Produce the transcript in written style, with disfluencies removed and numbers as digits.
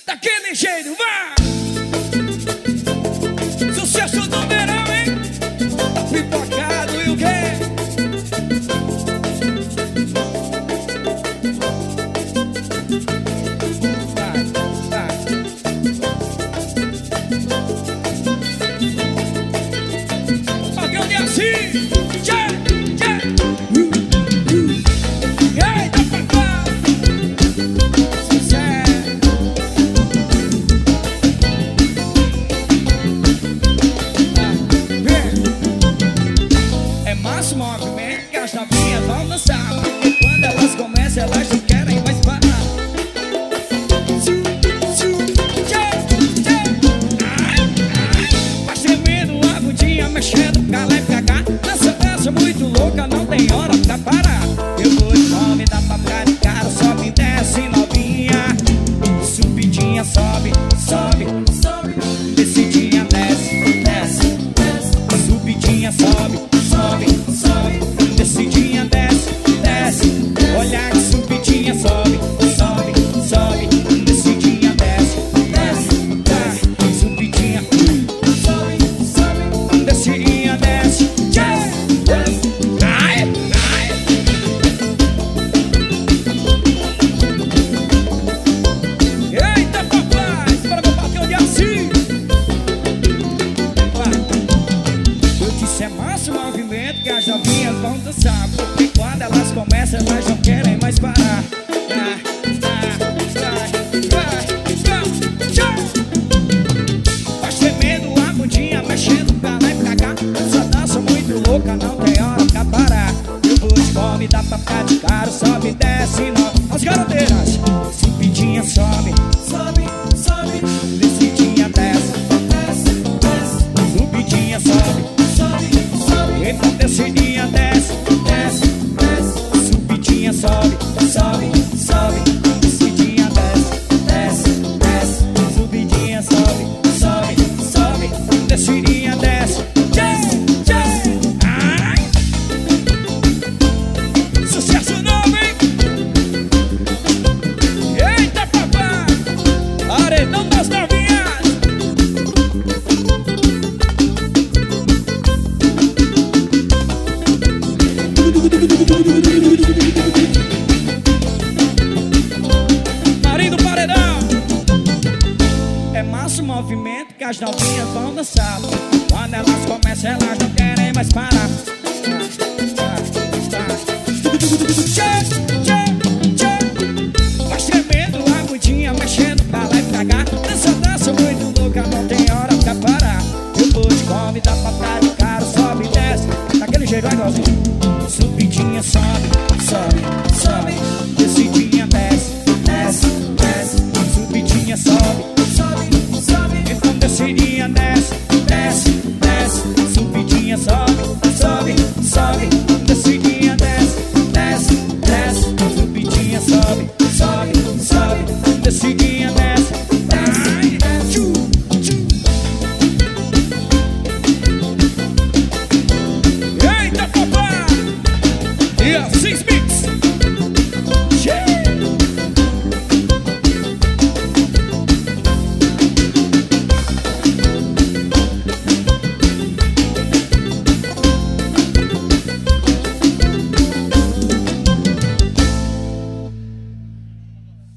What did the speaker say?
daquele jeito, vai! Sucesso do verão, hein? Tá pipocado e o quê? Vai, vai. Alguém olha assim, tchê, tchê. Eita, papai! É mais um movimento que as novinhas vão dançar, porque quando elas começam, elas não querem mais parar. Vai tremendo a bundinha, mexendo pra lá e pra cá. Nessa dança muito louca, não tem hora pra parar. Eu vou de nome, dá pra praticar, sobe e desce novinha. Subidinha, sobe, sobe, sobe. Descidinha, desce, desce, desce. Subidinha, sobe, sobe, sobe. Descidinha, desce, desce. Olha que subidinha, sobe, sobe, sobe. Descidinha, desce, desce, desce. Subidinha, sobe, sobe. Descidinha, desce, desce. Ai, ai. Eita, papai, para meu patrão de assim. Eu disse é massa o movimento que as novinhas vão dançar, porque quando elas começam, elas não querem mais parar. Vai tremendo a bundinha, mexendo pra lá e pra cá. Essa dança muito louca, não tem hora pra parar. Eu vou de fome, dá pra praticar, sobe e desce, não. As garoteiras, subidinha, sobe, sobe, sobe. Descidinha, desce, desce, desce. Subidinha, sobe, sobe, sobe. Então descidinha, desce, desce, desce. Subidinha, sobe, sobe, sobe. Descidinha, desce, desce, desce. Subidinha, sobe, sobe, sobe. Descidinha, desce, desce, desce. Ai! Sucesso novo, hein? Eita, papai! Paredão das novinhas! Marido Paredão! É massa o movimento que as novinhas vão dançar. Quando elas começam, elas não querem mais parar. Vai tremendo a bundinha, mexendo pra lá e pra cá. Nessa dança muito louca, não tem hora pra parar. Eu vou de fome, dá pra praticar, sobe e desce. Daquele jeito, vai igualzinho. Subidinha, sobe, sobe, sobe. Descidinha, desce, desce, desce. Subidinha, sobe, sobe, sobe. Então descidinha, desce, desce, desce. Subidinha, sobe, sobe, sobe. Descidinha, desce, desce, desce. Subidinha, sobe, sobe, sobe. Descidinha.